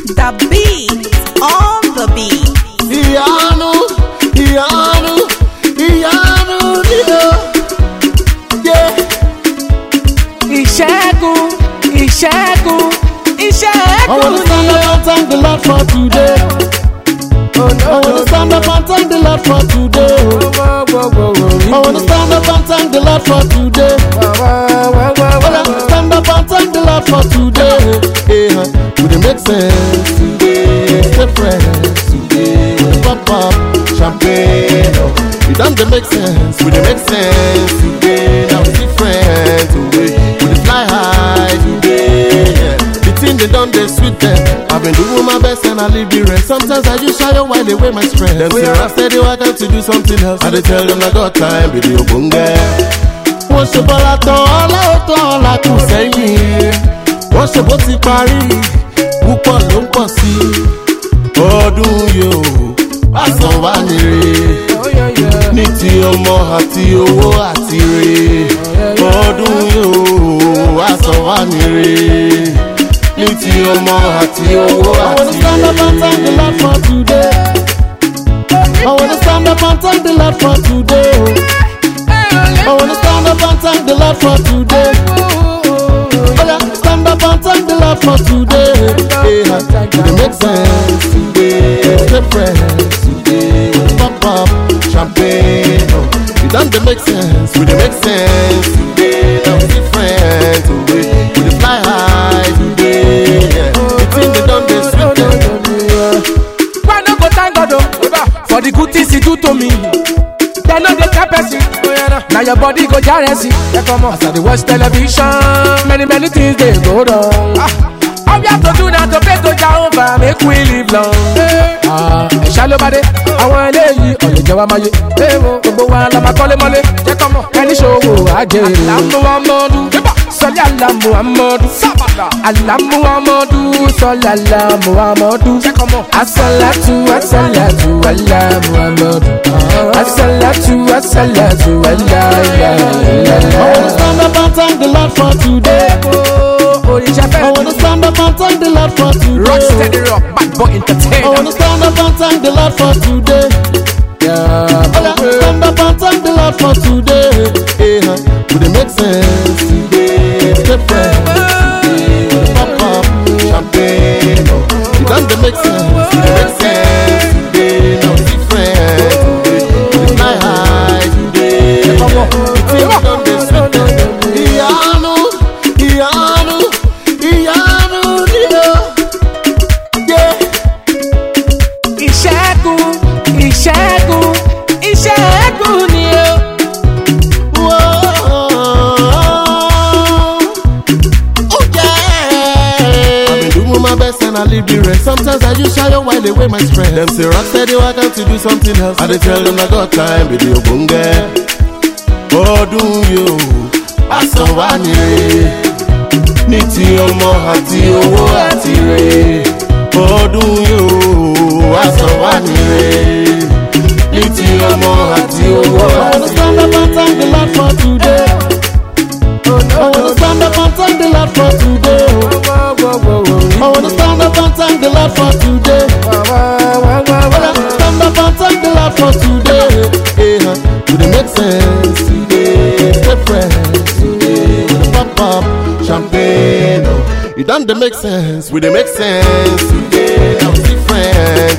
The beat on the beat. Iyanu, yeah. I wanna stand up and thank the Lord for today. I wanna stand up and thank the Lord for today. I wanna stand up and thank the Lord for today. Stand up and thank the Lord for today. Would it make sense today? Stay fresh today. Pop up champagne. It doesn't make sense. Would it make sense today? Now it's different today. Would it fly high today? The thing they done, they sweet them. I've been doing my best and I leave the rest. Sometimes I just shy while they weigh my strength. Them say I steady work out to do something else. I they tell them I got time, video bunga. Wọ́n ṣe bọ́lá tán ọlọ́ọ̀tọ́ ọ̀la kù sẹ́yìn. Wọ́n ṣe bó ti parí, púpọ̀ ló ń pọ̀ sí. Ọdún yóò wá san wá nire. Ní ti ọmọ àti owó àti re. Ọdún yóò wá san wá nire. Ní ti ọmọ àti owó àti re. I wanna stand up and thank the Lord for today. I wanna stand up and thank the Lord for today. I wanna stand up and thank the Lord for today. Oh yeah, stand up and thank the Lord for today. Would it make sense today? Stay fresh today. Pop up champagne. It doesn't make sense. Would it make sense today? Now it's different today. Would it fly high today? The thing they done, they sweet them. Why not go thank God for the good things he do to me? They know they can't pass it. Now your body go jealousy. As I dey watch television, many things they go wrong. All we have to do now to pray to Jehovah, make we live long. Shallow body, àwọn eléyìí ọ̀lẹ̀ jẹ́ wa máa yé. Gbogbo wa la máa kọ́lé mọ́lé. Ẹni ṣòwò ajé. Alamu Amadu, sọlá Alamu Amadu. Alamu Amadu, sọlá Alamu Amadu. Asalatu, Alamu Amadu. Asalatu, Alamu. I wanna stand up and thank the Lord for today. I wanna stand up and thank the Lord for today. Rock steady rock, bad boy entertainer. I wanna stand up and thank the Lord for today. Stand up and thank the Lord for today. Would it make sense today? Stay fresh today. Pop up champagne. It doesn't make sense. Would it make sense today? Now it's different today. Would it fly high today? The thing we done, they sweet them. Ìṣẹ́gun ni o. I've been doing my best and I leave the rest. Sometimes I just shy while they weigh my strength. Them say rock steady work out to do something else. I they tell them I got time, video bunga. Ọdún yóò wá san wá nire. Ní ti ọmọ àti owó àti re. Ọdún yóò wá san wá nire. Ní ti ọmọ àti owó àti re. I wanna stand up and thank the Lord for today. I wanna stand up and thank the Lord for today. I wanna stand up and thank the Lord for today. Stand up and thank the Lord for today. Would it make sense today? Stay fresh today. Pop up champagne. It doesn't make sense. Would it make sense today? Now it's different